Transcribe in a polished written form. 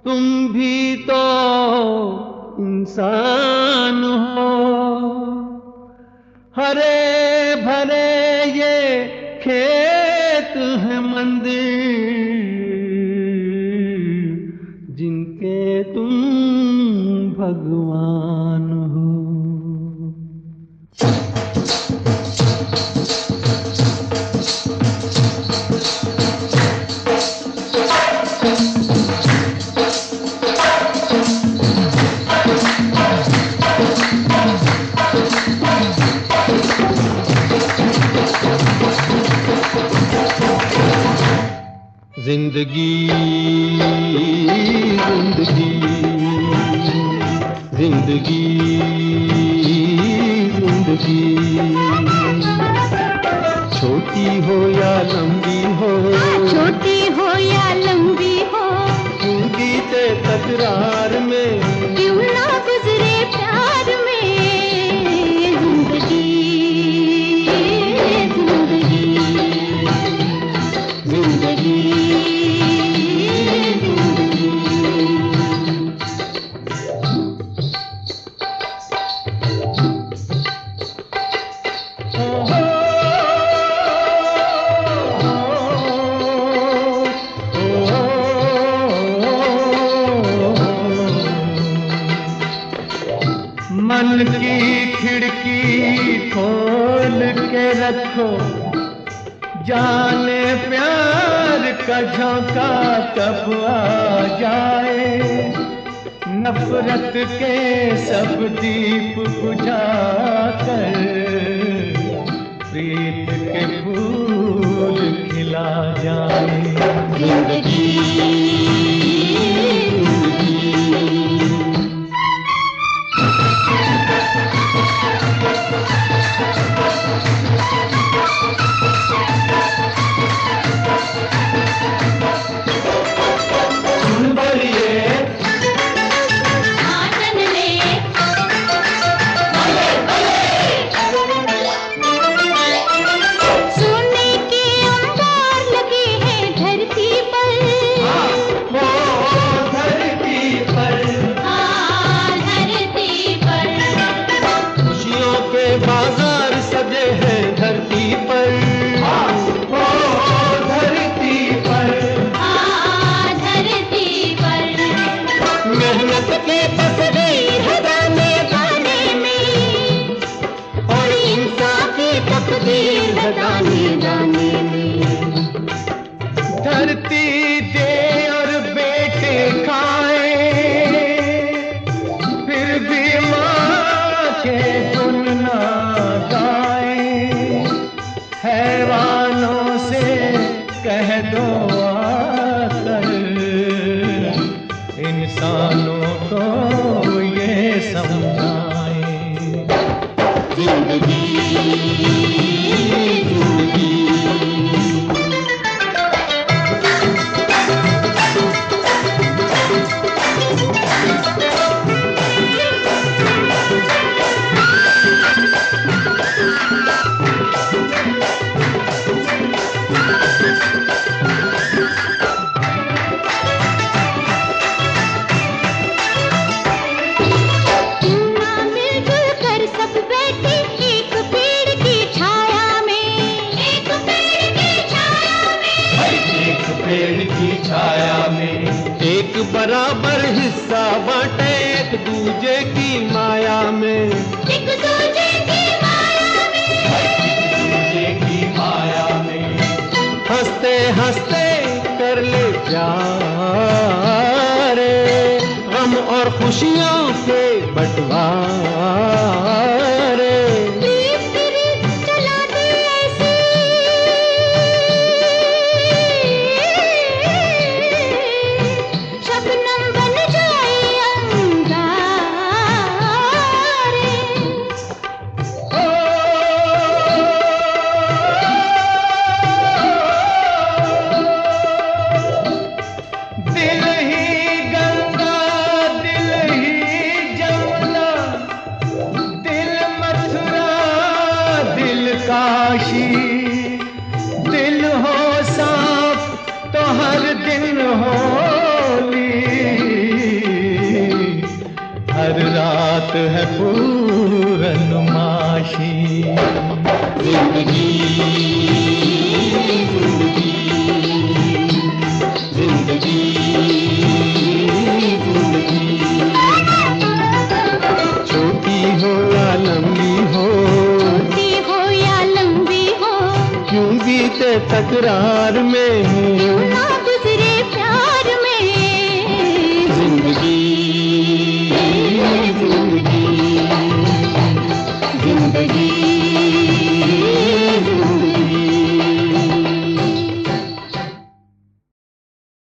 तुम भी तो इंसान हो। हरे भरे ये खेत है मंदिर, जिनके तुम भगवान हो। जिंदगी जिंदगी जिंदगी जिंदगी, छोटी हो या लंबी हो, छोटी हो या लंबी हो, क्यों बीते तकरार में, क्यों ना गुजरे प्यार में। जिंदगी जिंदगी जिंदगी मन की खिड़की खोल के रखो, जाने प्यार का झोंका कब आ जाए। नफरत के सब दीप बुझा कर प्रीत के फूल खिला जाए। जिंदगी बाजार सजे हैं धरती पर, धरती पर, धरती पर। मेहनत की तस्वीर है दाने दाने में, और इंसान की तकदीर है दाने दाने में। धरती दे और बेटे खाए, फिर भी माँ के हैवानों से कह दो आकर, इंसानों को ये समझाए। जिंदगी जिंदगी छाया में, एक बराबर हिस्सा बांटे एक दूजे की माया में, एक दूजे की माया में, एक दूजे की माया में। हंसते हंसते कर ले प्यार, गम और खुशियों के बंटवारे। दिल ही गंगा दिल ही जमुना, है पूरनमाशी। जिंदगी जिंदगी जिंदगी, छोटी हो या लंबी हो, छोटी हो या लंबी हो, क्यों बीते तकरार में